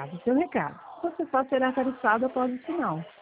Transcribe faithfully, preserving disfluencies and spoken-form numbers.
grave seu recado. Você só será tarifado após o sinal.